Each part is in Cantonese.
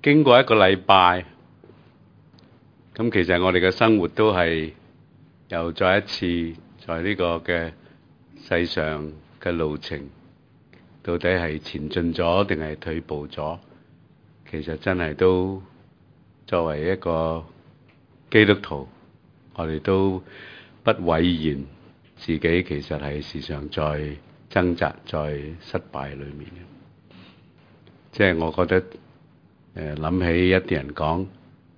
經過一個禮拜，咁其實我哋嘅生活都係又再一次在呢個嘅世上嘅路程，到底係前進咗定係退步咗？其實真係都作為一個基督徒，我哋都不諱言自己其實係時常在掙扎、在失敗裏面嘅。即係我覺得諗起一啲人講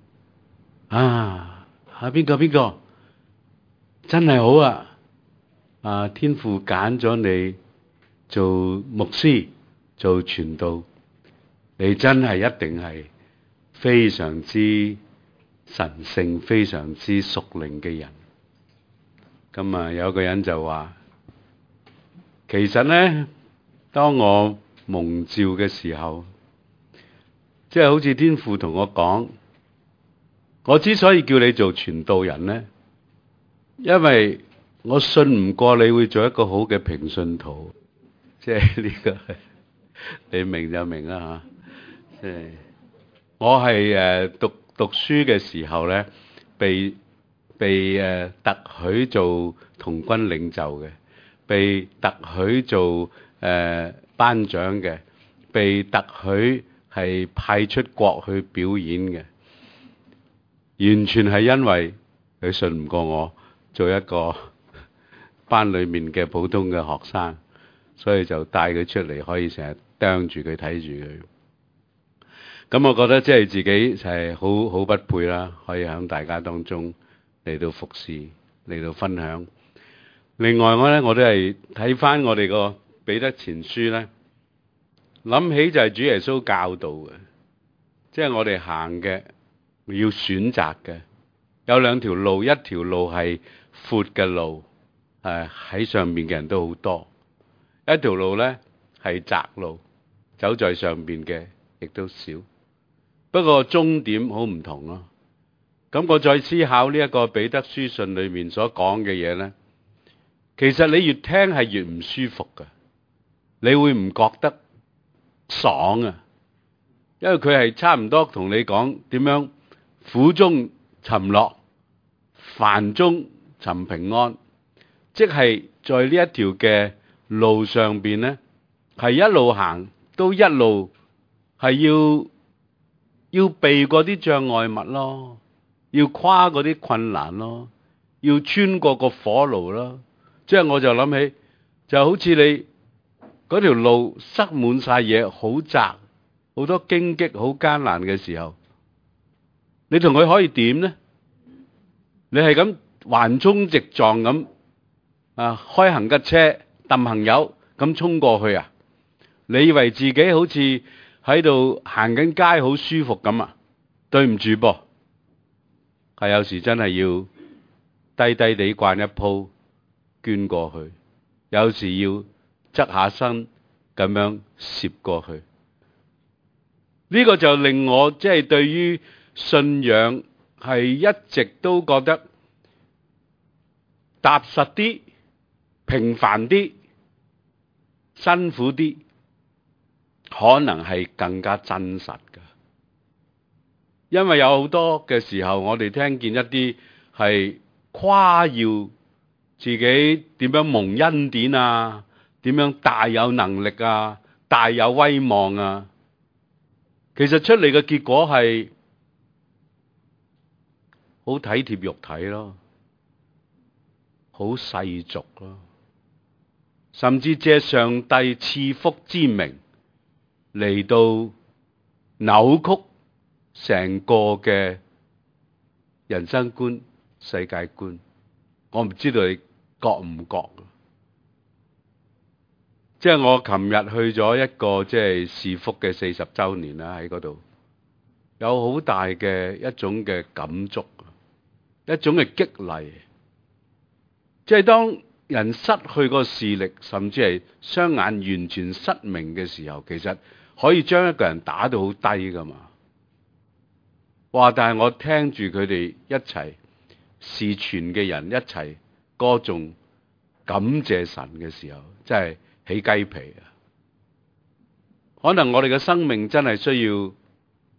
邊個真係好啊！天父揀咗你做牧師、做傳道，你真係一定係非常之神聖、非常之屬靈嘅人。咁啊，有個人就話，其實呢，當我蒙召嘅時候，即係好似天父同我講，我之所以叫你做傳道人呢，因為我信唔過你會做一個好嘅平信徒。即係呢個你明就明啦吓。即係我係讀書嘅時候呢，被特許做童軍領袖嘅，被特許做班長嘅，被特許係派出國去表演嘅，完全係因為佢信唔過我做一個班裏面嘅普通嘅學生，所以就帶佢出嚟，可以成日盯住佢睇住佢。咁我覺得即係自己就係好不配啦，可以喺大家當中嚟到服侍，嚟到分享。另外我都係睇翻我哋個彼得前書咧，諗起就係主耶穌教導嘅，即係我哋行嘅要選擇嘅，有兩條路，一條路係闊嘅路，喺上面嘅人都好多；一條路咧係窄路，走在上邊嘅亦都少。不過終點好唔同咯。咁我再思考呢一個彼得書信裏面所講嘅嘢咧，其實你越聽係越唔舒服㗎，你會唔覺得爽啊？因為佢係差唔多同你講點樣苦中尋樂，煩中尋平安，即係在呢一條嘅路上邊咧，係一路行都一路係要避嗰啲障礙物咯，要跨嗰啲困難咯，要穿過個火爐咯。即係我就諗起，就好似你嗰條路塞滿晒嘢，好窄，好多荊棘，好艱難嘅時候，你同佢可以點呢？你係咁橫衝直撞咁開行嘅車揼行油咁衝過去啊？你以為自己好似喺度行緊街好舒服咁啊？對唔住噃，係有時真係要低低地慣一鋪捐過去，有時要側下身咁樣攝過去。呢個就令我即係對於信仰係一直都覺得踏實啲、平凡啲、辛苦啲，可能係更加真實㗎。因為有好多嘅時候，我哋聽見一啲係誇耀自己點樣蒙恩典啊，點樣大有能力啊，大有威望啊，其實出嚟嘅結果係好體貼肉體咯，好世俗咯，甚至借上帝賜福之名嚟到扭曲成個嘅人生觀、世界觀。我唔知道你覺唔覺？即係我琴日去咗一個即係視福嘅40週年啦，喺嗰度有好大嘅一種嘅感觸，一種嘅激勵。即係當人失去個視力，甚至係雙眼完全失明嘅時候，其實可以將一個人打到好低噶嘛。哇！但係我聽住佢哋一齊視傳嘅人一齊歌頌感謝神嘅時候，真係起雞皮啊！可能我哋嘅生命真係需要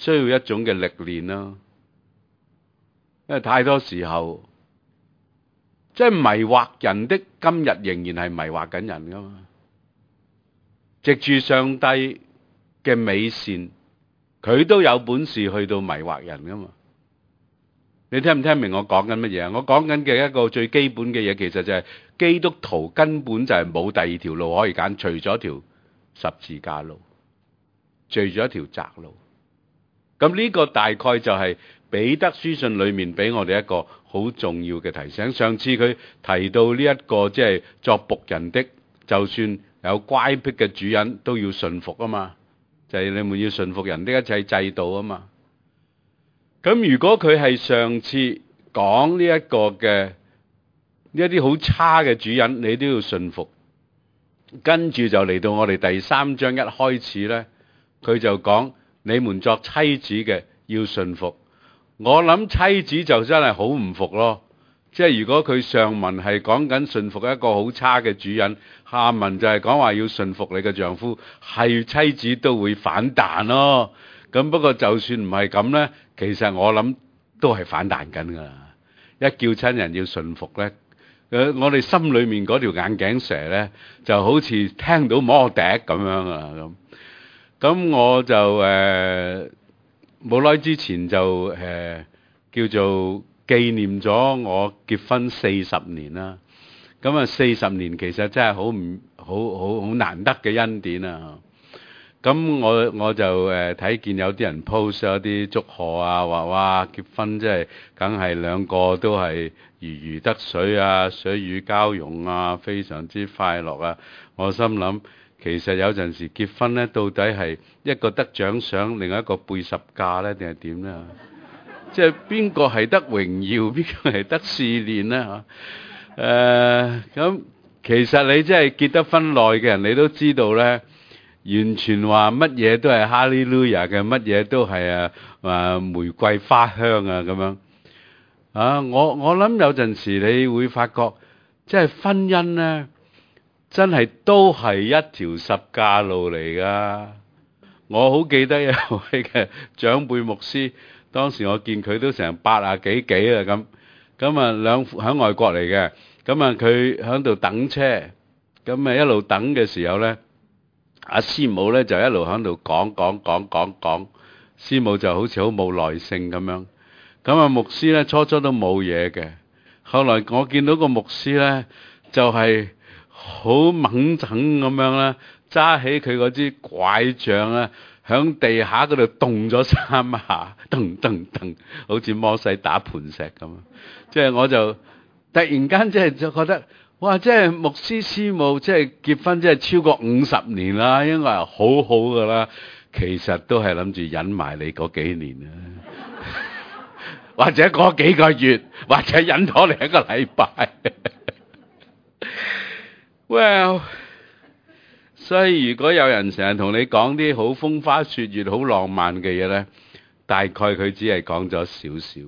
需要一種嘅歷練咯。因為太多時候，即係迷惑人的，今日仍然係迷惑緊人噶嘛。藉住上帝嘅美善，佢都有本事去到迷惑人噶嘛。你聽唔聽明我講緊乜嘢啊？我講緊嘅一個最基本嘅嘢，其實就係基督徒根本就係冇第二條路可以揀，除咗條十字架路，除咗一條窄路。咁呢個大概就係彼得書信裏面俾我哋一個好重要嘅提醒。上次佢提到呢一個即係作僕人的，就算有乖僻嘅主人都要順服啊嘛，就係你們要順服人的一切制度啊嘛。咁如果佢係上次講呢一個嘅呢一啲好差嘅主人，你都要順服。跟住就嚟到我哋第3章一開始咧，佢就講你們作妻子嘅要順服。我諗妻子就真係好唔服咯。即係如果佢上文係講緊順服一個好差嘅主人，下文就係講話要順服你嘅丈夫，係妻子都會反彈咯。咁不過就算唔係咁咧，其實我諗都係反彈緊噶啦。一叫親人要順服咧，我哋心裏面嗰條眼鏡蛇咧，就好似聽到魔笛咁樣啊咁我就冇耐之前就叫做紀念咗我結婚40年啦。咁啊40年其實真係好難得嘅恩典啊！咁我就睇見有啲人 post 咗啲祝賀啊，話哇結婚即係梗係兩個都係如魚得水啊，水乳交融啊，非常之快樂啊！我心諗其實有陣時結婚咧，到底係一個得獎賞，另一個背十架咧，定係點咧？即係邊個係得榮耀，邊個係得試煉咧？咁其實你真係結得婚耐嘅人，你都知道咧。完全話乜嘢都係哈利路亞嘅，乜嘢都係玫瑰花香啊咁樣啊！我諗有陣時你會發覺，即係婚姻咧，真係都係一條十架路嚟噶。我好記得有位嘅長輩牧師，當時我見佢都成80幾啊咁啊喺外國嚟嘅，咁啊佢喺度等車，咁啊一路等嘅時候咧。阿師母咧就一路喺度講，師母就好似好冇耐性咁樣。咁啊牧師咧初都冇嘢嘅，後來我見到個牧師咧就係好猛整咁樣啦，揸起佢嗰支拐杖咧，響地下嗰度動咗3下，噔，好似摩西打磐石咁。即係我就突然間就覺得。哇！即係牧師師母，即係結婚，即係超過50年啦，應該係好好噶啦。其實都係諗住忍埋你嗰幾年啦，或者嗰幾個月，或者忍咗你1個禮拜。Well， 所以如果有人成日同你講啲好風花雪月、好浪漫嘅嘢咧，大概佢只係講咗少少，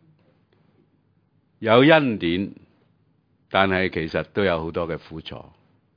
有恩典。但係其實都有好多嘅苦楚。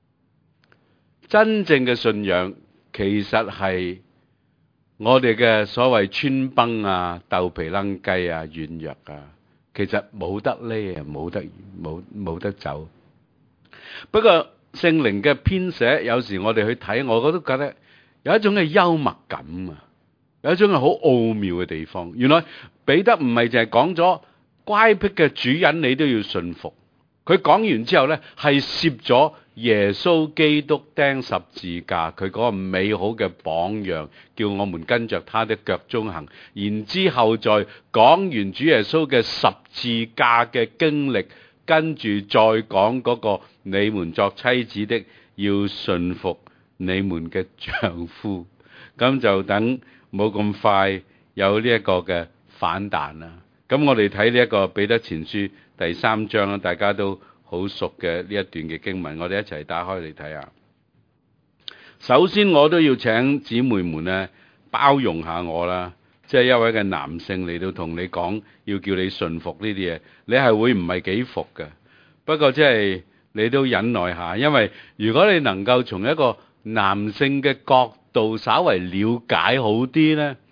真正嘅信仰其實係我哋嘅所謂穿崩啊、豆皮楞雞啊、軟弱啊，其實冇得匿啊，冇得走。不過聖靈嘅編寫，有時我哋去睇，我都覺得有一種嘅幽默感啊，有一種係好奧妙嘅地方。原來彼得唔係淨係講咗乖僻嘅主人，你都要順服。佢講完之後咧，係攝咗耶穌基督釘十字架，佢嗰個美好嘅榜樣，叫我們跟着他的腳蹤行。然之後再講完主耶穌嘅十字架嘅經歷，跟住再講嗰個你們作妻子的要順服你們嘅丈夫，咁就等冇咁快有呢一個嘅反彈啦。咁我哋睇呢一個彼得前書第3章啦，大家都好熟嘅呢一段嘅經文，我哋一齊打開嚟睇下。首先我都要請姊妹們咧包容下我啦，即係一位嘅男性嚟到同你講，要叫你順服呢啲嘢，你係會唔係幾服嘅？不過即係你都忍耐下，因為如果你能夠從一個男性嘅角度稍為了解好啲咧，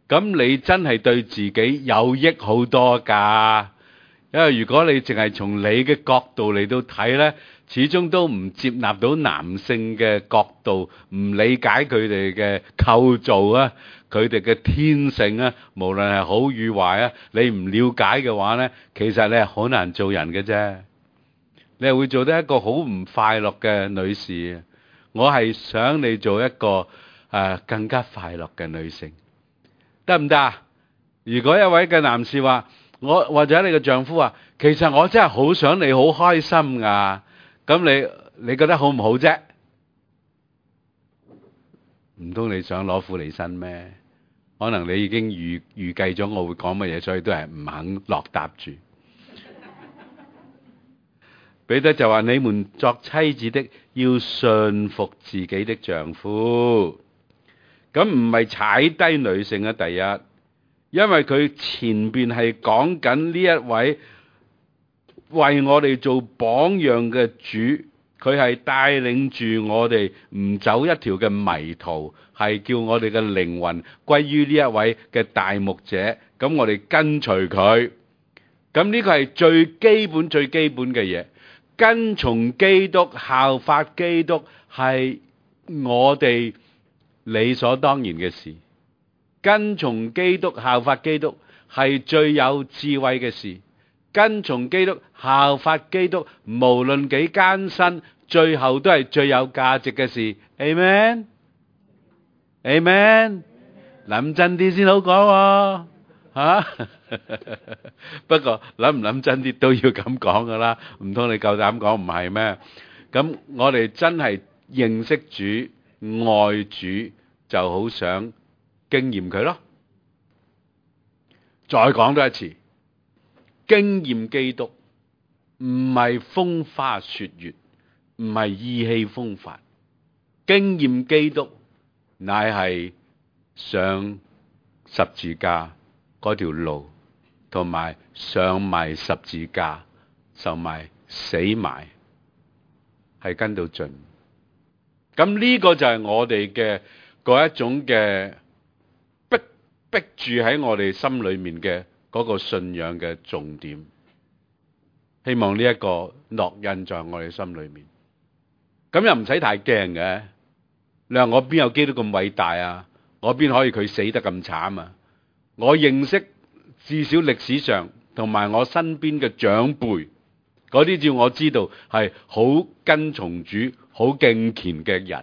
咁你真係對自己有益好多㗎。因為如果你淨係從你嘅角度嚟到睇呢，始終都唔接納到男性嘅角度，唔理解佢哋嘅構造啊，佢哋嘅天性啊，無論係好與壞啊，你唔了解嘅話呢，其實你係好難做人嘅啫。你係會做得一個好唔快樂嘅女士。我係想你做一個更加快樂嘅女性，得唔得啊？如果一位嘅男士話，我或者你嘅丈夫話，其實我真係好想你好開心㗎，咁你覺得好唔好啫？唔通你想攞苦嚟辛咩？可能你已經預計咗我會講乜嘢，所以都係唔肯落答住。彼得就話：你們作妻子的要順服自己的丈夫。咁唔係踩低女性啊，第一，因為佢前邊係講緊呢一位為我哋做榜樣嘅主，佢係帶領住我哋唔走一條嘅迷途，係叫我哋嘅靈魂歸於呢一位嘅大牧者。咁我哋跟隨佢，咁呢個係最基本最基本嘅嘢。跟從基督，效法基督，係我哋理所當然嘅事。跟從基督，效法基督，係最有智慧嘅事。跟從基督，效法基督，無論幾艱辛，最後都係最有價值嘅事。Amen， Amen， 諗真啲先好講喎。不過諗唔諗真啲都要咁講噶啦，唔通你夠膽講唔係咩？咁我哋真係認識主、愛主，就好想經驗佢咯。再講多一次，經驗基督唔係風花雪月，唔係意氣風發，經驗基督乃係上十字架嗰條路，同埋上埋十字架，受埋死埋，係跟到盡。咁呢個就係我哋嘅嗰一種嘅逼住喺我哋心裏面嘅嗰個信仰嘅重點。希望呢一個烙印在我哋心裏面。咁又唔使太驚嘅。你話我邊有基督咁偉大啊？我邊可以佢死得咁慘啊？我認識至少歷史上同埋我身邊嘅長輩，嗰啲照我知道係好跟從主、好敬虔嘅人。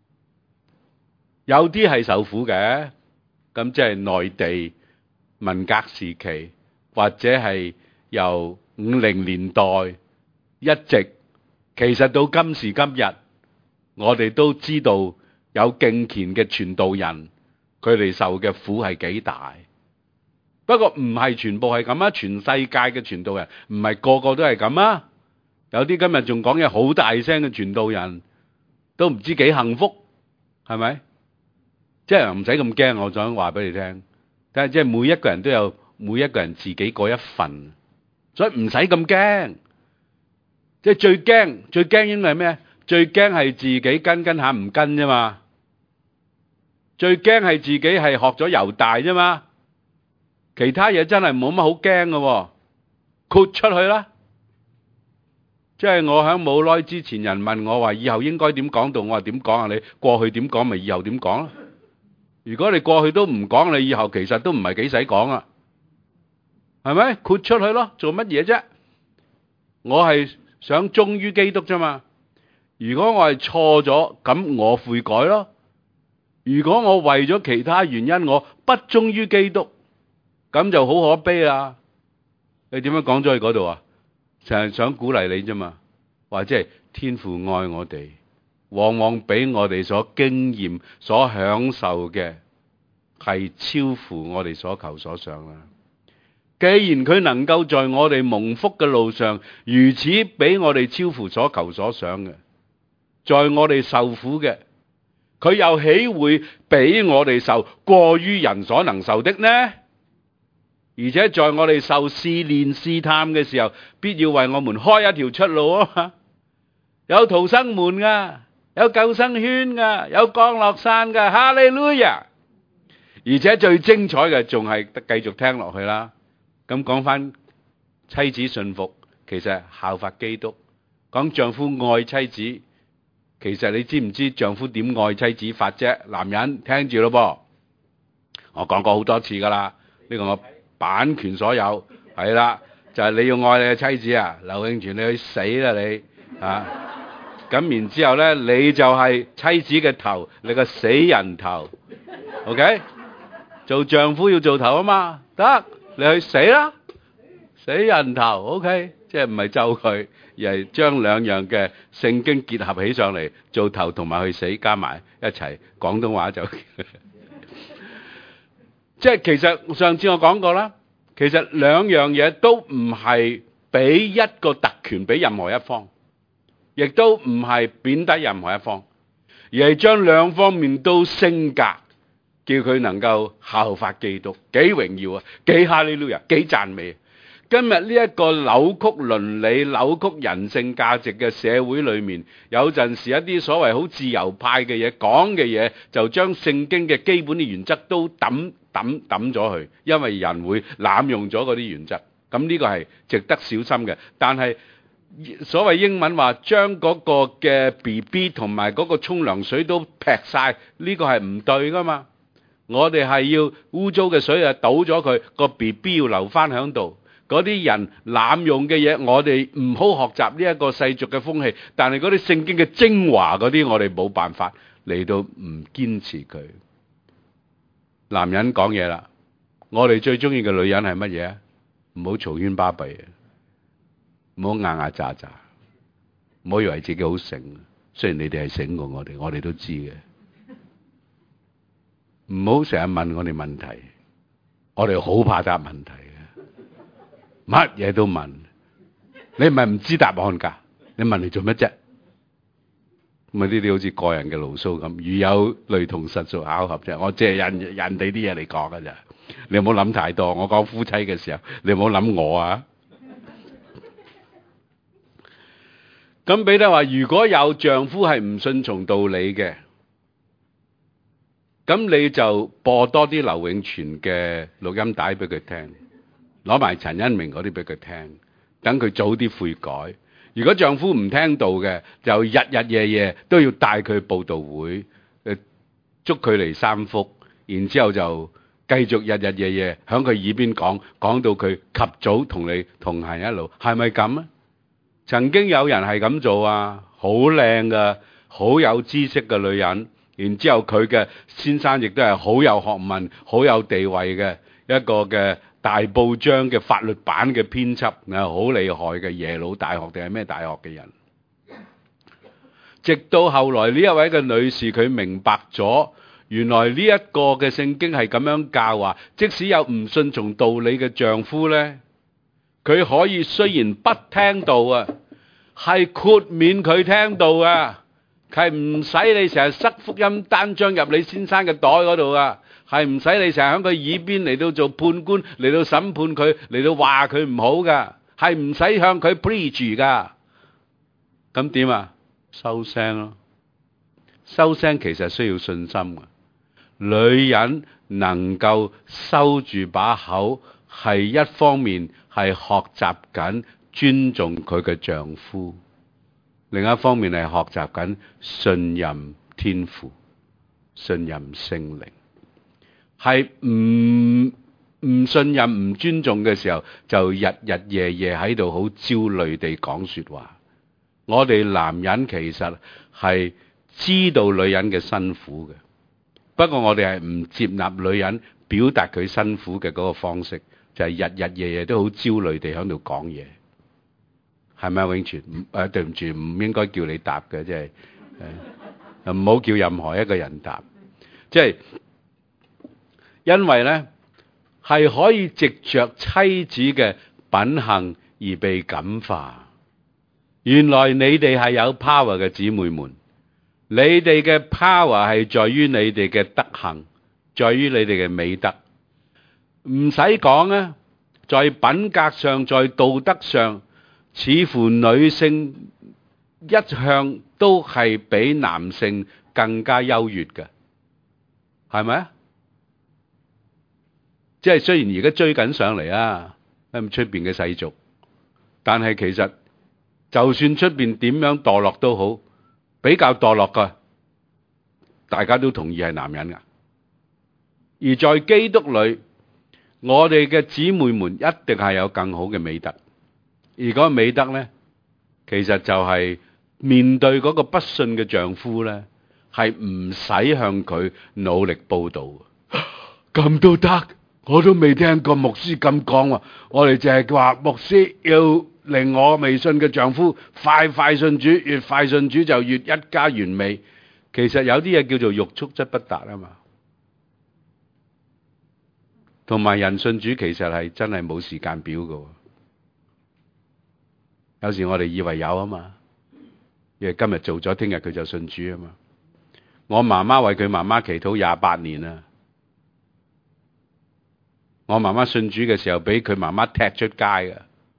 有啲係受苦嘅，咁即係內地文革時期，或者係由50年代一直，其實到今時今日，我哋都知道有敬虔嘅傳道人，佢哋受嘅苦係幾大。不過唔係全部係咁啊，全世界嘅傳道人唔係個個都係咁啊。有啲今日仲講嘢好大聲嘅傳道人，都唔知幾幸福，係咪？即係唔使咁驚，我想話俾你聽。但係即係每一個人都有每一個人自己嗰一份，所以唔使咁驚。即係最驚應該係咩？最驚係自己跟下唔跟啫嘛。最驚係自己係學咗猶大啫嘛。其他嘢真係冇乜好驚嘅，豁出去啦！即係我喺冇耐之前，人問我話以後應該點講道，我話點講啊？你過去點講咪以後點講咯？如果你過去都唔講，你以後其實都唔係幾使講啊？係咪？豁出去咯，做乜嘢啫？我係想忠於基督啫嘛。如果我係錯咗，咁我悔改咯。如果我為咗其他原因我不忠於基督，咁就好可悲啦！你點樣講咗去嗰度啊？成日想鼓勵你啫嘛，或者係天父愛我哋，往往比我哋所經驗、所享受嘅係超乎我哋所求所想啦。既然佢能夠在我哋蒙福嘅路上如此比我哋超乎所求所想嘅，在我哋受苦嘅，佢又豈會比我哋受過於人所能受的呢？而且在我哋受試煉試探嘅時候，必要為我們開一條出路啊！有逃生門噶，有救生圈噶，有降落傘噶，哈利路亞！ 而且最精彩嘅仲係繼續聽落去啦。咁講翻妻子信服，其實係效法基督。講丈夫愛妻子，其實你知唔知丈夫點愛妻子法啫？男人聽住咯噃，我講過好多次噶啦，呢個我版權所有，係啦，就係你要愛你嘅妻子啊，劉永全你去死啦你啊！咁然之後咧，你就係妻子嘅頭，你個死人頭 ，OK？ 做丈夫要做頭啊嘛，得你去死啦，死人頭 ，OK？ 即係唔係咒佢，而係將兩樣嘅聖經結合起上嚟，做頭同埋去死加埋一齊，廣東話就即係其實上次我講過啦，其實兩樣嘢都唔係俾一個特權俾任何一方，亦都唔係貶低任何一方，而係將兩方面都升格，叫佢能夠效法基督，幾榮耀啊，幾哈利路亞，幾讚美。今日呢一個扭曲倫理、扭曲人性價值嘅社會裏面，有陣時一啲所謂好自由派嘅嘢講嘅嘢，就將聖經嘅基本嘅原則都抌咗去，因為人會濫用咗嗰啲原則。咁呢個係值得小心嘅。但係所謂英文話將嗰個嘅 BB 同埋嗰個沖涼水都劈晒，呢個係唔對噶嘛。我哋係要污糟嘅水啊倒咗佢，個 BB 要留翻喺度。嗰啲人濫用嘅嘢，我哋唔好學習呢一個世俗嘅風氣，但係嗰啲聖經嘅精華嗰啲，我哋冇辦法嚟到唔堅持佢。男人講嘢啦，我哋最中意嘅女人係乜嘢啊？唔好嘈喧巴閉，唔好牙牙喳喳，唔好以為自己好醒。雖然你哋係醒過我哋都知嘅。唔好成日問我哋問題，我哋好怕答問題。乜嘢都問，你唔係唔知答案㗎？你問嚟做乜啫？咁啊，呢啲好似個人嘅牢騷咁，如有雷同，實屬巧合啫。我即係人哋啲嘢嚟講㗎咋，你唔好諗太多。我講夫妻嘅時候，你唔好諗我啊。咁彼得話：如果有丈夫係唔順從道理嘅，咁你就播多啲劉永全嘅錄音帶俾佢聽。攞埋陳恩明嗰啲俾佢聽，等佢早啲悔改。如果丈夫唔聽道嘅，就日日夜夜都要帶佢去佈道會，捉佢嚟三福，然之後就繼續日日夜夜響佢耳邊講到佢及早同你同行一路，係咪咁啊？曾經有人係咁做啊，好靚噶，好有知識嘅女人，然之後佢嘅先生亦都係好有學問、好有地位嘅一個嘅大報章嘅法律版嘅編輯，好厲害嘅耶魯大學定係咩大學嘅人。直到後來呢一位嘅女士，佢明白咗，原來呢一個嘅聖經係咁樣教話，即使有唔順從道理嘅丈夫呢，佢可以雖然不聽道啊，係豁免佢聽道啊，係唔使你成日塞福音單張入你先生嘅袋嗰度啊。係唔使你成日喺佢耳邊嚟到做判官，嚟到審判佢，嚟到話佢唔好噶，係唔使向佢 preach 噶。咁點啊？收聲咯！收聲其實需要信心嘅。女人能夠收住把口，係一方面係學習緊尊重佢嘅丈夫，另一方面係學習緊信任天父、信任聖靈。係唔信任、唔尊重嘅時候，就日日夜夜喺度好焦慮地講說話。我哋男人其實係知道女人嘅辛苦嘅，不過我哋係唔接納女人表達佢辛苦嘅嗰個方式，就係日日夜夜都好焦慮地喺度講嘢。係咪啊，永全？對唔住，唔應該叫你答嘅，即係唔好叫任何一個人答，即係。因為咧係可以藉着妻子嘅品行而被感化。原來你哋係有 power 嘅姊妹們，你哋嘅 power 係在於你哋嘅德行，在於你哋嘅美德。唔使講啊，在品格上，在道德上，似乎女性一向都係比男性更加優越嘅，係咪啊？ 即係雖然而家追緊上嚟啊，咁出邊嘅世俗，但係其實就算出邊點樣墮落都好，比較墮落嘅，大家都同意係男人噶。而在基督裏，我哋嘅姊妹們一定係有更好嘅美德。而嗰個美德咧，其實就係面對嗰個不信嘅丈夫咧，係唔使向佢努力報道。咁都得，我都未聽過牧師咁講喎。我哋淨係話牧師要令我未信嘅丈夫快快信主，越快信主就越一家完美。其實有啲嘢叫做欲速則不達啊嘛。同埋人信主其實係真係冇時間表㗎。有時我哋以為有啊嘛，因為今日做咗，聽日佢就信主啊嘛。我媽媽為佢媽媽祈禱28年啦。我媽媽信主嘅時候，俾佢媽媽踢出街㗎。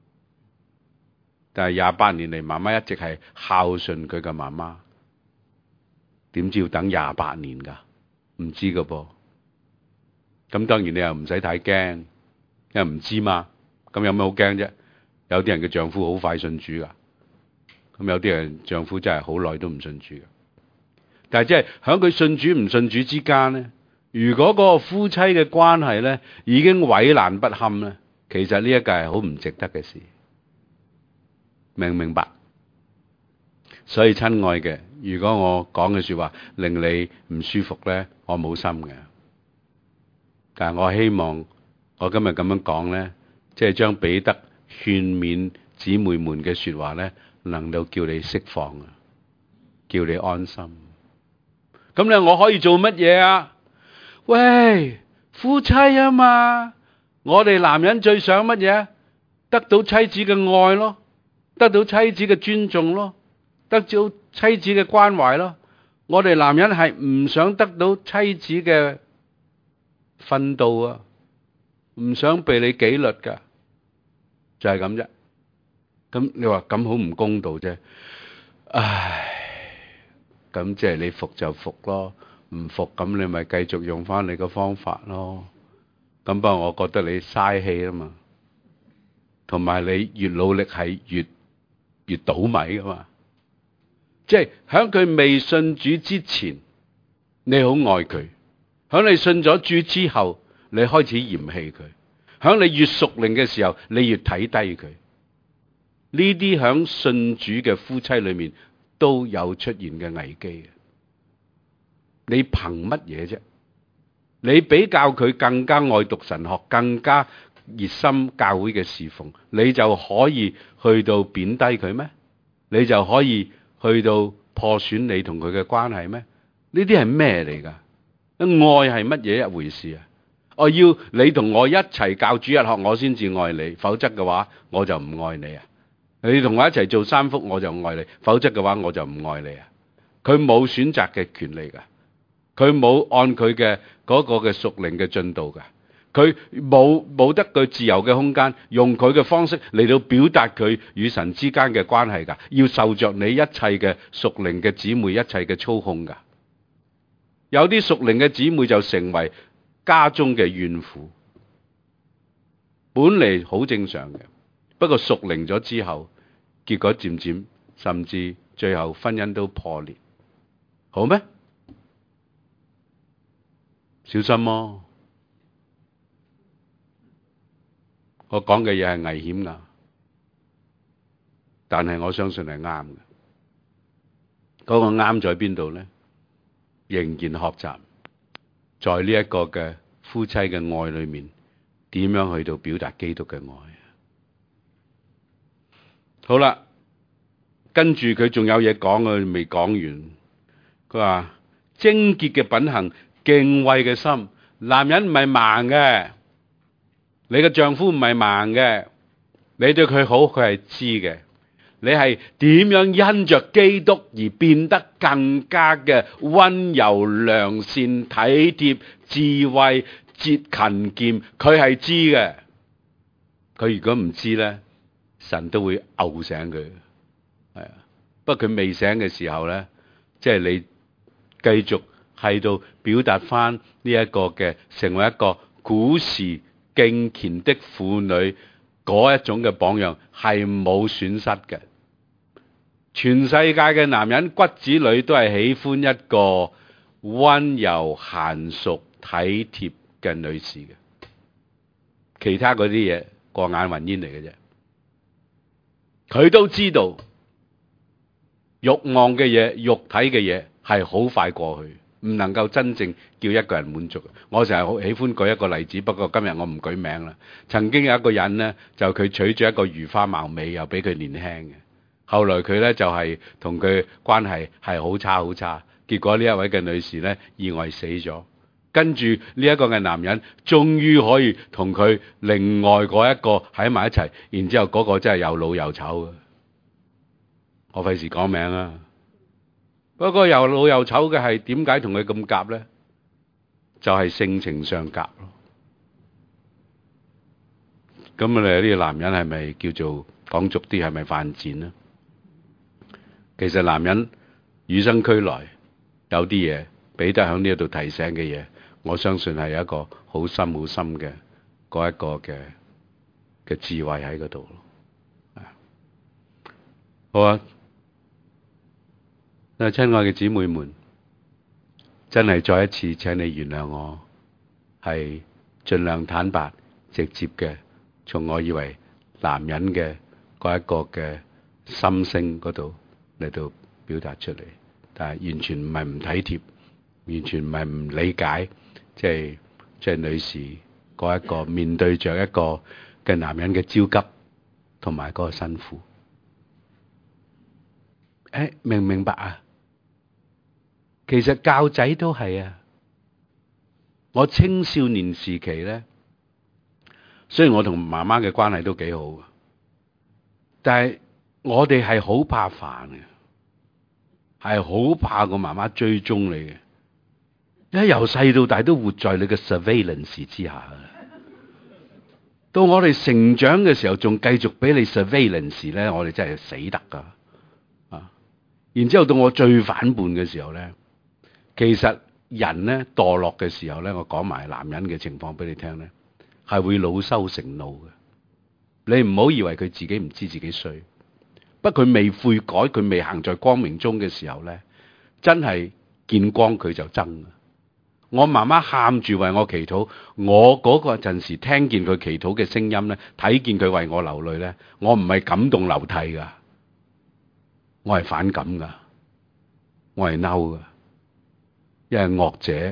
但係28年嚟，媽媽一直係孝順佢嘅媽媽。點知要等28年㗎？唔知㗎噃。咁當然你又唔使太驚，因為唔知嘛。咁有咩好驚啫？有啲人嘅丈夫好快信主㗎，咁有啲人丈夫真係好耐都唔信主㗎。但係即係喺佢信主唔信主之間咧，如果嗰個夫妻嘅關係咧已經毀爛不堪咧，其實呢一個係好唔值得嘅事，明唔明白？所以親愛嘅，如果我講嘅說話令你唔舒服咧，我冇心嘅。但係我希望我今日咁樣講咧，即係將彼得勸勉姊妹們嘅說話咧，能夠叫你釋放啊，叫你安心。咁咧，我可以做乜嘢啊？喂，夫妻啊嘛，我哋男人最想乜嘢？得到妻子嘅愛咯，得到妻子嘅尊重咯，得到妻子嘅關懷咯。我哋男人係唔想得到妻子嘅訓導啊，唔想被你紀律噶，就係咁啫。咁你話咁好唔公道啫？唉，咁即係你服就服咯，唔服咁你咪繼續用翻你個方法咯。咁不過我覺得你嘥氣啊嘛，同埋你越努力係越倒米噶嘛。即係喺佢未信主之前，你好愛佢；喺你信咗主之後，你開始嫌棄佢；喺你越屬靈嘅時候，你越睇低佢。呢啲喺信主嘅夫妻裏面都有出現嘅危機嘅。你憑乜嘢啫？你比較佢更加愛讀神學，更加熱心教會嘅侍奉，你就可以去到貶低佢咩？你就可以去到破損你同佢嘅關係咩？呢啲係咩嚟噶？愛係乜嘢一回事啊？我要你同我一齊教主日學，我先至愛你，否則嘅話我就唔愛你啊！你同我一齊做三福，我就愛你，否則嘅話我就唔愛你啊！佢冇選擇嘅權利噶，佢冇按佢嘅嗰個嘅屬靈嘅進度噶，佢冇得佢自由嘅空間，用佢嘅方式嚟到表達佢與神之間嘅關係噶，要受着你一切嘅屬靈嘅姊妹一切嘅操控噶。有啲屬靈嘅姊妹就成為家中嘅怨婦，本嚟好正常嘅。不過屬靈咗之後，結果漸漸甚至最後婚姻都破裂，好咩？小心喎！我講嘅嘢係危險噶，但係我相信係啱嘅。嗰個啱在邊度咧？仍然學習在呢一個嘅夫妻嘅愛裏面，點樣去到表達基督嘅愛。好啦，跟住佢仲有嘢講，佢未講完。佢話貞潔嘅品行、敬畏嘅心，男人唔係盲嘅，你嘅丈夫唔係盲嘅，你對佢好，佢係知嘅。你係點樣因着基督而變得更加嘅溫柔、良善、體貼、智慧、勤儉，佢係知嘅。佢如果唔知咧，神都會嘔醒佢，係啊。不過佢未醒嘅時候咧，即係你繼續喺度表達翻呢一個嘅，成為一個古時敬虔的婦女嗰一種嘅榜樣係冇損失嘅。全世界嘅男人骨子裏都係喜歡一個溫柔嫻淑體貼嘅女士嘅，其他嗰啲嘢過眼雲煙嚟嘅啫。佢都知道慾望嘅嘢、肉體嘅嘢係好快過去，唔能夠真正叫一個人滿足。我成日好喜歡舉一個例子，不過今日我唔舉名啦。曾經有一個人呢，就佢娶咗一個如花貌美又比佢年輕嘅，後來佢呢，就係同佢關係係好差好差，結果呢一位嘅女士呢，意外死咗。跟住呢一個嘅男人終於可以同佢另外嗰一個喺埋一齊，然之後嗰個真係又老又醜嘅，我費事講名啊。不過又老又醜嘅係點解同佢咁夾呢？就係性情上夾咯。咁你呢個男人係咪叫做講俗啲係咪犯賤呢？其實男人與生俱來有啲嘢彼得喺呢度提醒嘅嘢，我相信係有一個好深好深嘅嗰一個嘅智慧喺嗰度咯。好啊，親愛嘅姊妹們，真係再一次請你原諒我，係盡量坦白直接嘅，從我以為男人嘅嗰一個嘅心聲嗰度嚟到表達出嚟，但係完全唔係唔體貼，完全唔係唔理解，即係女士嗰一個面對着一個嘅男人嘅焦急同埋嗰個辛苦。明唔明白啊？其實教仔都係啊。我青少年時期咧，雖然我同媽媽嘅關係都幾好，但係我哋係好怕煩嘅，係好怕個媽媽追蹤你嘅，因為由細到大都活在你嘅 surveillance 之下。到我哋成長嘅時候，仲繼續俾你 surveillance 咧，我哋真係死得噶。然之後到我最反叛嘅時候咧，其實人咧墮落嘅時候咧，我講埋男人嘅情況俾你聽咧，係會惱羞成怒嘅。你唔好以為佢自己唔知自己衰，不過佢未悔改，佢未行在光明中嘅時候咧，真係見光佢就憎。我媽媽喊住為我祈禱，我嗰個陣時聽見佢祈禱嘅聲音咧，睇見佢為我流淚咧，我唔係感動流涕噶。我係反感噶，我係嬲噶，因為惡者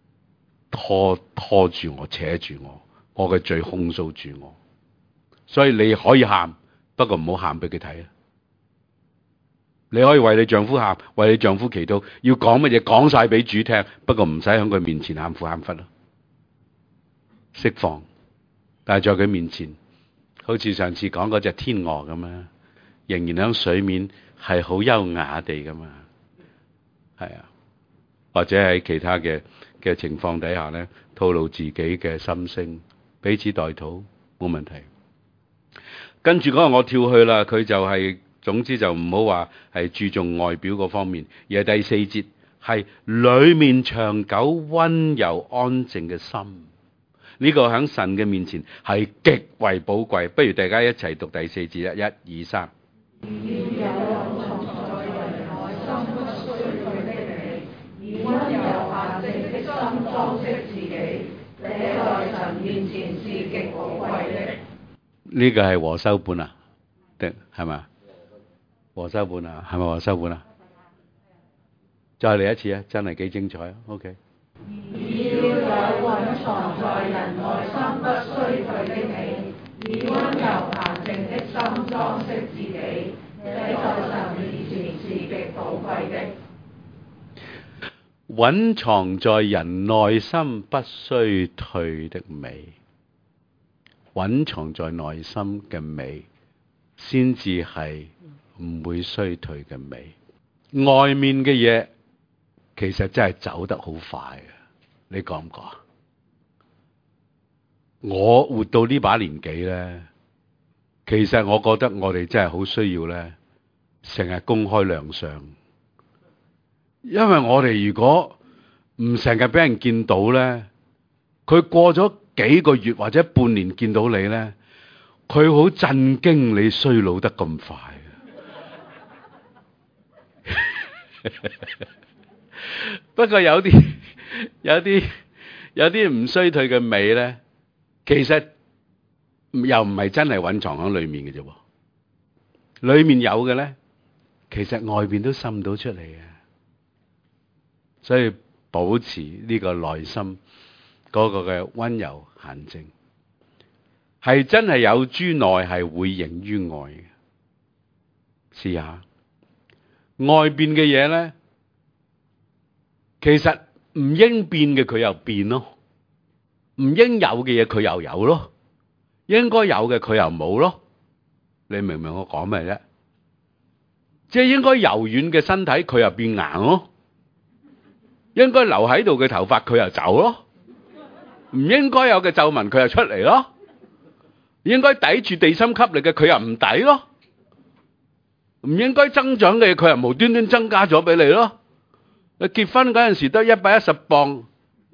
拖住我，扯住我嘅罪控訴住我，所以你可以喊，不過唔好喊俾佢睇啊！你可以為你丈夫喊，為你丈夫祈禱，要講乜嘢講晒俾主聽，不過唔使喺佢面前喊苦喊忽咯，釋放。但係在佢面前，好似上次講嗰隻天鵝咁啊，仍然喺水面。係好優雅地噶嘛，係啊，或者喺其他嘅情況底下咧，吐露自己嘅心聲，彼此代禱冇問題。跟住嗰個我跳去啦，佢就係總之就唔好話係注重外表嗰方面，而係第四節係裏面長久溫柔安靜嘅心，呢個喺神嘅面前係極為寶貴。不如大家一齊讀第四節啊！一、二、三。溫柔閒靜的心裝飾自己，這在神面前是極寶貴的。呢個係和修本啊？定係咪？和修本啊？係咪和修本啊？再嚟一次啊！真係幾精彩啊 ！OK。要有蘊藏在人內心不衰退的美，以溫柔閒靜的心裝飾自己，這在神面前是極寶貴的。蘊藏在人內心不衰退的美，蘊藏在內心嘅美，先至係唔會衰退嘅美。外面嘅嘢其實真係走得好快嘅，你覺唔覺？我活到呢把年紀咧，其實我覺得我哋真係好需要咧，成日公開亮相。因為我哋如果唔成日俾人見到咧，佢過咗幾個月或者半年見到你咧，佢好震驚你衰老得咁快。不過有啲唔衰退嘅美咧，其實又唔係真係蘊藏喺裏面嘅啫。裏面有嘅咧，其實外邊都滲到出嚟嘅。所以保持呢個內心嗰個嘅溫柔閒靜，係真係有諸內係會形於外嘅。試下外邊嘅嘢咧，其實唔應變嘅佢又變咯，唔應有嘅嘢佢又有咯，應該有嘅佢又冇咯。你明唔明我講咩啫？即係應該柔軟嘅身體佢又變硬咯，應該留喺度嘅頭髮佢又走咯，唔應該有嘅皺紋佢又出嚟咯，應該抵住地心吸力嘅佢又唔抵咯，唔應該增長嘅嘢佢又無端端增加咗俾你咯。你結婚嗰陣時得110磅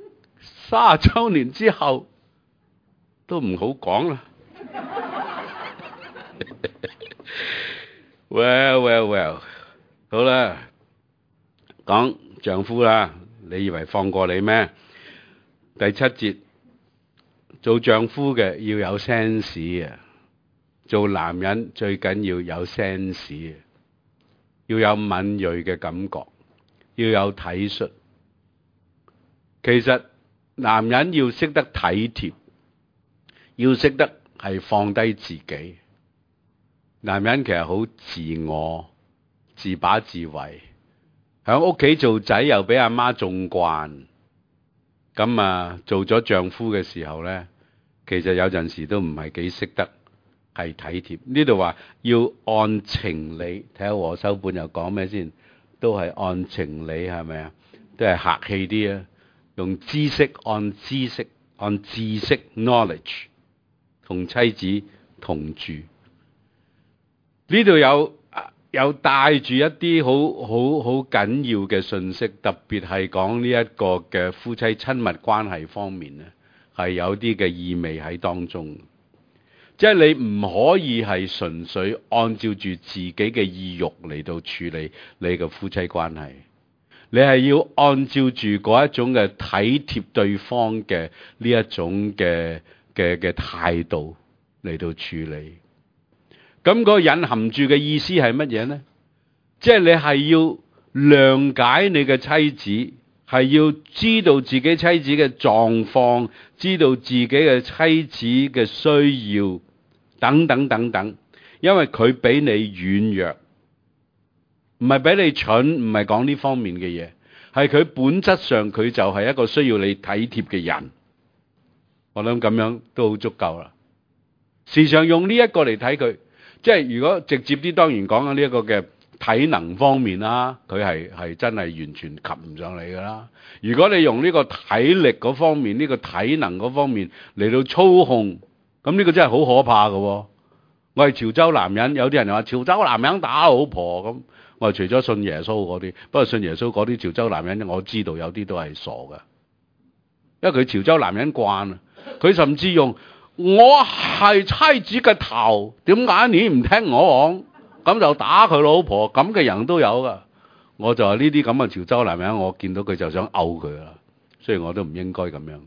，30週年之後都唔好講啦。Well，好啦，講丈夫啦，你以為放過你咩？第7節，做丈夫嘅要有 sense 啊，做男人最緊要有 sense， 要有敏銳嘅感覺，要有體恤。其實男人要識得體貼，要識得係放低自己。男人其實好自我、自把自為，喺屋企做仔又俾阿媽縱慣，咁啊做咗丈夫嘅時候咧，其實有陣時都唔係幾識得係體貼。呢度話要按情理，睇下和修本又講咩先，都係按情理，係咪啊？都係客氣啲啊，用知識按知識 knowledge 同妻子同住。呢度有帶住一啲好緊要嘅信息，特別係講呢一個嘅夫妻親密關係方面咧，係有啲嘅意味喺當中。即係你唔可以係純粹按照住自己嘅意欲嚟到處理你嘅夫妻關係，你係要按照住嗰一種嘅體貼對方嘅呢一種嘅態度嚟到處理。咁嗰個隱含住嘅意思係乜嘢呢？即係你係要諒解你嘅妻子，係要知道自己妻子嘅狀況，知道自己嘅妻子嘅需要，等等等等。因為佢比你軟弱，唔係比你蠢，唔係講呢方面嘅嘢，係佢本質上佢就係一個需要你體貼嘅人。我諗咁樣都好足夠啦。時常用呢一個嚟睇佢。即係如果直接啲，當然講緊呢一個嘅體能方面啦，佢係真係完全及唔上你噶啦。如果你用呢個體力嗰方面，呢個體能嗰方面嚟到操控，咁呢個真係好可怕噶。我係潮州男人，有啲人話潮州男人打老婆咁。我係除咗信耶穌嗰啲，不過信耶穌嗰啲潮州男人，我知道有啲都係傻噶，因為佢潮州男人慣，佢甚至用。我係妻子嘅頭，點解你唔聽我講？咁就打佢老婆，咁嘅人都有噶。我就話呢啲咁嘅潮州男人，我見到佢就想毆佢啦。雖然我都唔應該咁樣。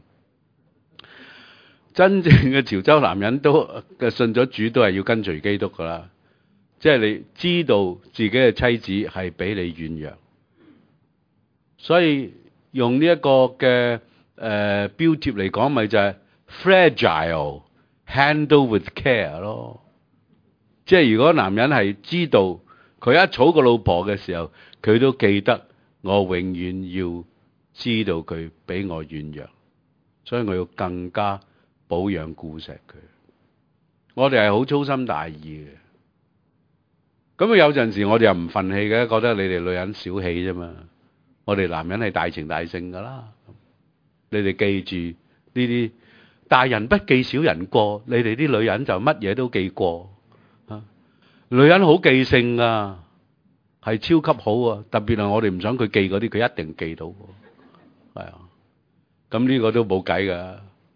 真正嘅潮州男人都信咗主，都係要跟隨基督噶啦。即係你知道自己嘅妻子係比你軟弱，所以用呢一個嘅標貼嚟講，咪就係。Fragile, handle with care 咯。即係如果男人係知道佢一娶個老婆嘅時候，佢都記得我永遠要知道佢比我軟弱，所以我要更加保養顧錫佢。我哋係好粗心大意嘅。咁有陣時我哋又唔忿氣嘅，覺得你哋女人小氣啫嘛。我哋男人係大情大性噶啦。你哋記住呢啲。大人不記小人過，你哋啲女人就乜嘢都記過啊！女人好記性啊，係超級好啊！特別係我哋唔想佢記嗰啲，佢一定記到。係啊，咁呢個都冇計噶。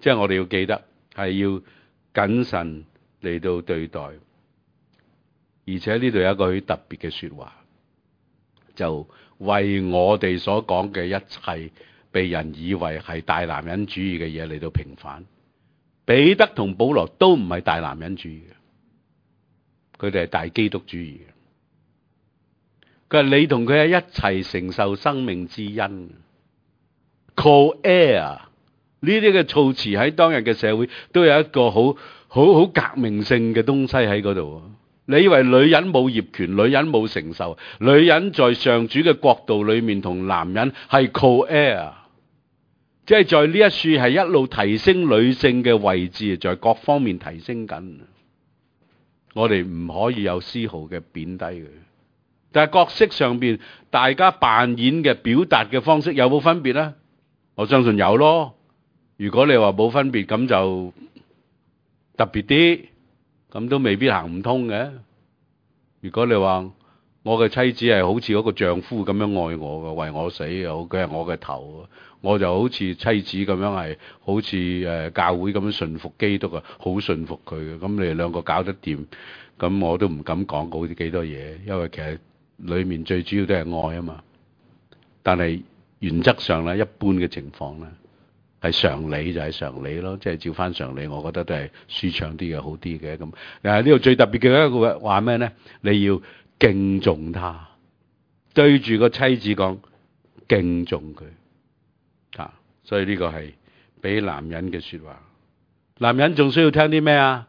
即係我哋要記得係要謹慎嚟到對待。而且呢度有一個好特別嘅說話，就為我哋所講嘅一切被人以為係大男人主義嘅嘢嚟到平反。彼得同保羅都唔係大男人主義嘅，佢哋係大基督主義嘅。佢話你同佢係一齊承受生命之恩 ，co-heir 呢啲嘅措辭喺當日嘅社會都有一個好革命性嘅東西喺嗰度。你以為女人冇業權，女人冇承受，女人在上主嘅國度裏面同男人係 co-heir， 即係在呢一處係一路提升女性嘅位置，在各方面提升緊。我哋唔可以有絲毫嘅貶低佢，但係角色上邊大家扮演嘅表達嘅方式有冇分別呢？我相信有咯。如果你話冇分別，咁就特別啲。咁都未必行唔通嘅。如果你話我嘅妻子係好似嗰個丈夫咁樣愛我嘅，為我死，佢係我嘅頭，我就好似妻子咁樣係好似教會咁樣順服基督啊，好順服佢嘅。咁你哋兩個搞得掂，咁我都唔敢講好幾多嘢，因為其實裏面最主要都係愛啊嘛。但係原則上咧，一般嘅情況咧，係常理就係常理咯，即係照翻常理，我覺得都係舒暢啲嘅，好啲嘅咁。呢度最特別嘅一個話咩咧？你要敬重他，對住個妻子講敬重佢啊！所以呢個係俾男人嘅說話。男人仲需要聽啲咩啊？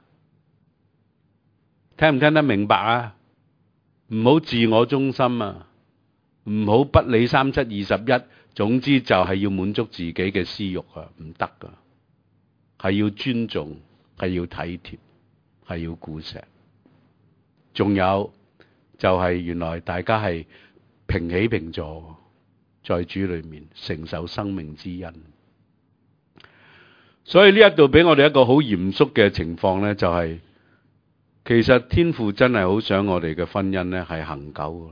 聽唔聽得明白啊？唔好自我中心啊！唔好不理3721。總之就係要滿足自己嘅私欲啊，唔得噶，係要尊重，係要體貼，係要顧惜。仲有就係原來大家係平起平坐，在主裏面承受生命之恩。所以呢一度俾我哋一個好嚴肅嘅情況咧，就係其實天父真係好想我哋嘅婚姻咧係恆久嘅。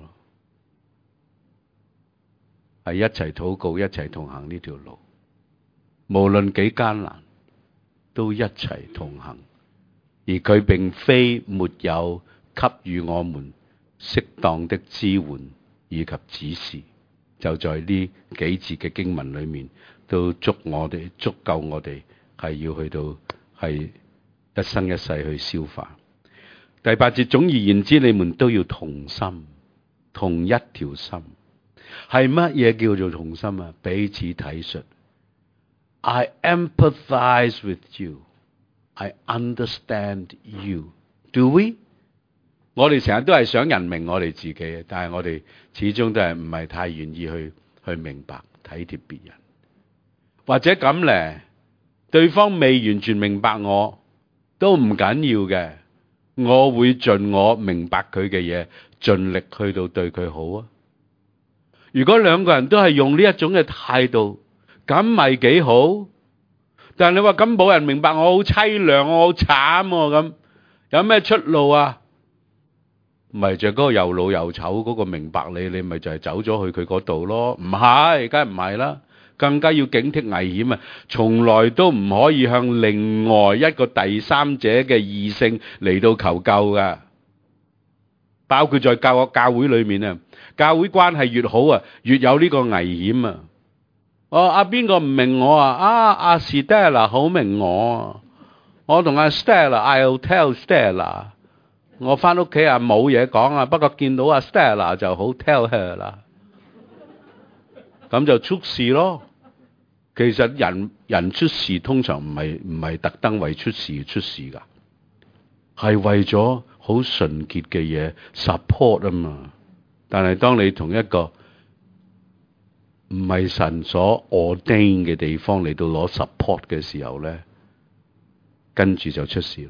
係一齊禱告，一齊同行呢條路，無論幾艱難，都一齊同行。而佢並非沒有給予我們適當的支援以及指示，就在呢幾節嘅經文裏面，都足夠我哋係要去到係一生一世去消化。第8節，總而言之，你們都要同心，同一條心。係乜嘢叫做同心啊？彼此體恤。I empathize with you. I understand you. Do we？ 我哋成日都係想人明我哋自己嘅，但係我哋始終都係唔係太願意去明白體貼別人。或者咁咧，對方未完全明白我都唔緊要嘅，我會盡我明白佢嘅嘢，盡力去到對佢好啊。如果兩個人都係用呢一種嘅態度，咁咪幾好？但係你話咁冇人明白我好淒涼，我好慘咁，有咩出路啊？咪就嗰個又老又醜嗰個明白你咪就係走咗去佢嗰度咯？唔係，梗係唔係啦，更加要警惕危險啊！從來都唔可以向另外一個第三者嘅異性嚟到求救噶，包括在教會裏面啊。教會關係越好啊，越有呢個危險啊！阿邊個唔明我啊？阿 Stella 好明我，我同阿 Stella，I'll tell Stella， 我翻屋企冇嘢講啊，不過見到阿 Stella 就好 tell her 啦，咁就出事咯。其實人出事通常唔係特登為出事而出事噶，係為咗好純潔嘅嘢 support 啊嘛。但係當你同一個唔係神所 ordain 嘅地方嚟到攞 support 嘅時候咧，跟住就出事咯。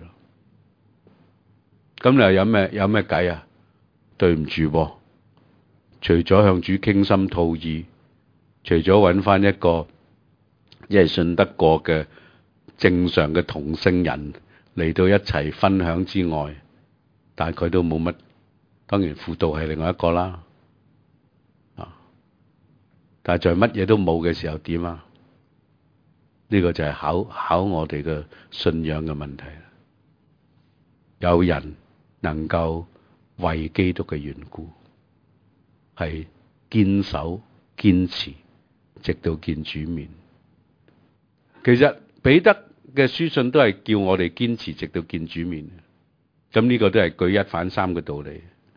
咁你又有咩計啊？對唔住噃，除咗向主傾心吐意，除咗揾翻一個一係信得過嘅正常嘅同性人嚟到一齊分享之外，但係佢都冇乜。當然輔導係另外一個啦，但係在乜嘢都冇嘅時候點啊？ 呢個就係考我哋嘅信仰嘅問題。有人能夠為基督嘅緣故，係堅守堅持，直到見主面。其實彼得嘅書信都係叫我哋堅持直到見主面。咁呢個都係舉一反三嘅道理。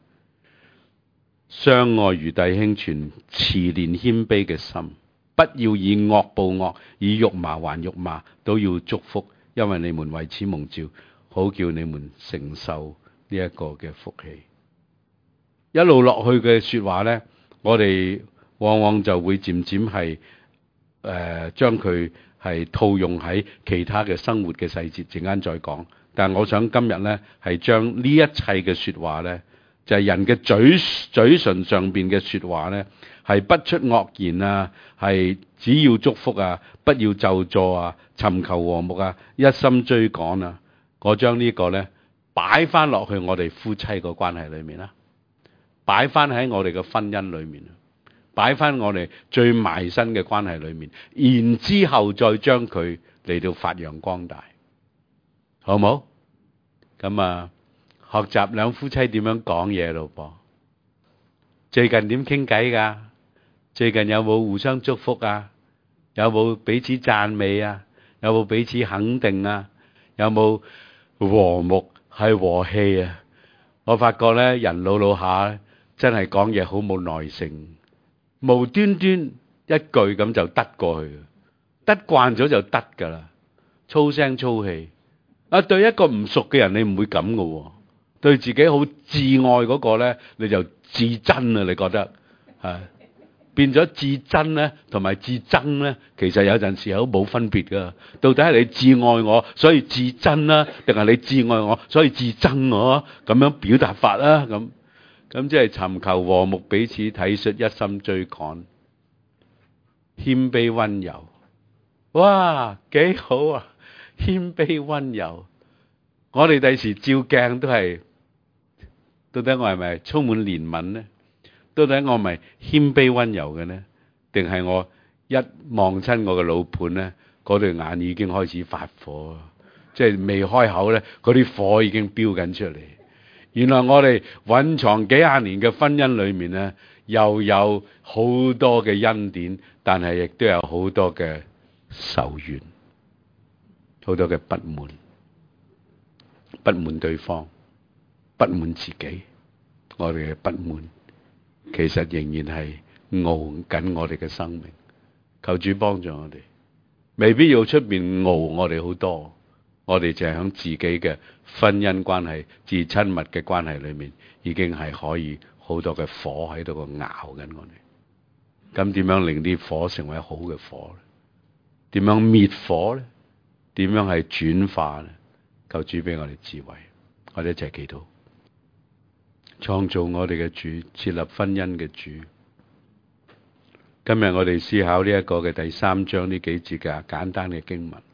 相愛如弟兄，存慈憐謙卑嘅心，不要以惡報惡，以辱罵還辱罵，都要祝福，因為你們為此蒙召，好叫你們承受呢一個嘅福氣。一路落去嘅說話呢，我哋往往就會漸漸係將佢係套用喺其他嘅生活嘅細節，陣間再講。但我想今日呢，係將呢一切嘅說話呢，就係人嘅嘴唇上邊嘅說話呢，係不出惡言啊，係只要祝福啊，不要咒詛啊，尋求和睦啊，一心追趕啊。我將呢個呢擺翻落去我哋夫妻個關係裏面啦，擺翻喺我哋嘅婚姻裏面，擺翻我哋最埋身嘅關係裏面，然之後再將佢嚟到發揚光大，好冇？咁啊，學習兩夫妻點樣講嘢咯噃。最近點傾偈噶？最近有冇互相祝福啊？有冇彼此讚美啊？有冇彼此肯定啊？有冇和睦係和氣啊？我發覺咧，人老下真係講嘢好冇耐性，無端端一句咁就得過去，得慣咗就得噶啦，粗聲粗氣。啊，對一個唔熟嘅人你唔會咁噶喎，對自己好至愛嗰個咧，你就至真啊！你覺得係變咗至真咧，同埋至憎咧，其實有陣時係好冇分別噶。到底係你至愛我，所以至真啦，定係你至愛我，所以至憎我？咁樣表達法啦，咁即係尋求和睦，彼此體恤，一心追趕，謙卑溫柔。哇，幾好啊！謙卑溫柔，我哋第時照鏡都係，到底我係咪充滿憐憫呢？到底我係咪謙卑溫柔嘅呢？定係我一望親我嘅老伴呢，嗰對眼已經開始發火，即係未開口呢，嗰啲火已經飆緊出嚟。原來我哋蘊藏幾廿年嘅婚姻裏面呢，又有好多嘅恩典，但係亦都有好多嘅仇怨。好多嘅不滿，不滿對方，不滿自己，我哋嘅不滿，其實仍然係熬緊我哋嘅生命。求主幫助我哋，未必要出邊熬我哋好多，我哋淨係響自己嘅婚姻關係、至親密嘅關係裏面，已經係可以好多嘅火喺度個熬緊我哋。咁點樣令啲火成為好嘅火咧？點樣滅火咧？點樣係轉化咧？求主俾我哋智慧，我哋一齊祈禱。創造我哋嘅主，設立婚姻嘅主。今日我哋思考呢一個嘅第3章呢幾節嘅簡單嘅經文，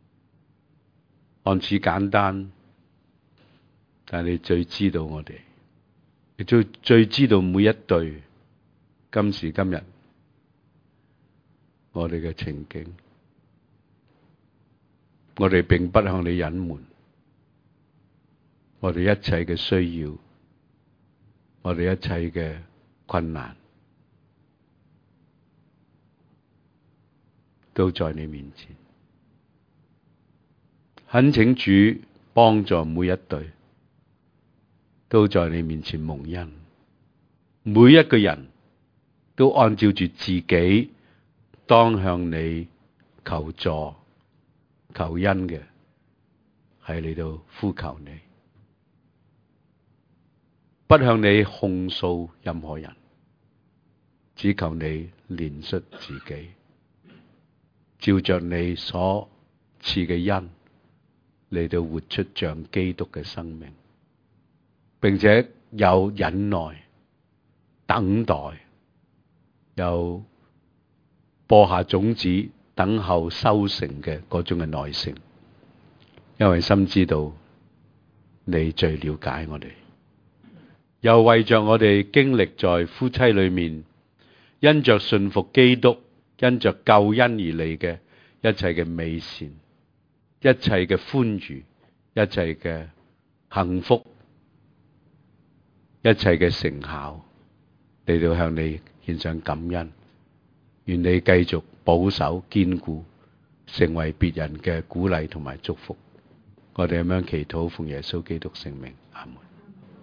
看似簡單，但係你最知道我哋，你最知道每一對今時今日我哋嘅情景。我哋並不向你隱瞞，我哋一切嘅需要，我哋一切嘅困難，都在你面前。懇請主幫助每一對，都在你面前蒙恩。每一個人都按照住自己當向你求助求恩嘅，係嚟到呼求你，不向你控訴任何人，只求你憐恤自己，照着你所賜嘅恩嚟到活出像基督嘅生命，並且有忍耐、等待，有播下種子等候收成嘅嗰種嘅耐性，因為深知道你最了解我哋，又為着我哋經歷在夫妻裏面，因着信服基督，因着救恩而嚟嘅一切嘅美善、一切嘅歡愉、一切嘅幸福、一切嘅成效，嚟到向你獻上感恩。願你繼續保守堅固，成為別人嘅鼓勵同埋祝福。我哋咁樣祈禱，奉耶穌基督聖名，阿門。